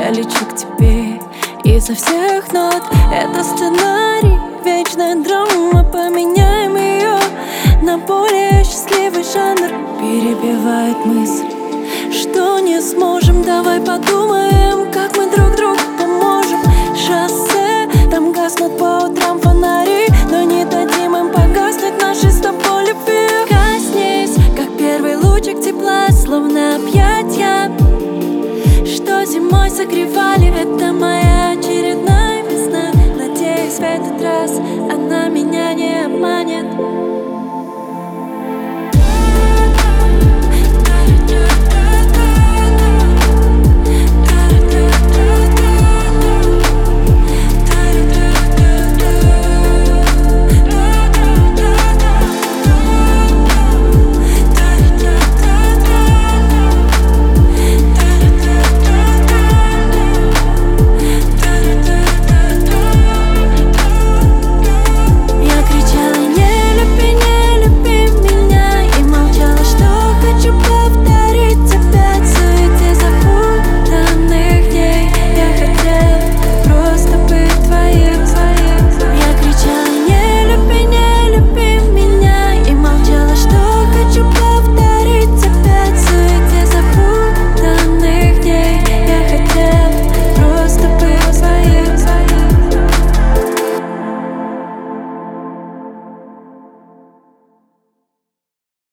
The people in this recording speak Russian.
я лечу к тебе изо всех нот. Это сценарий, вечная драма. Поменяем ее на более счастливый жанр. Перебивает мысль, что не сможем. Давай подумаем, как мы друг другу поможем. Шоссе, там гаснут по утрам фонари, но не дадим им погаснуть нашей с тобой любви. Коснись, как первый лучик тепла, словно объятья, что зимой согревали. Это моя очередная весна. Надеюсь, в этот раз она меня не обманет.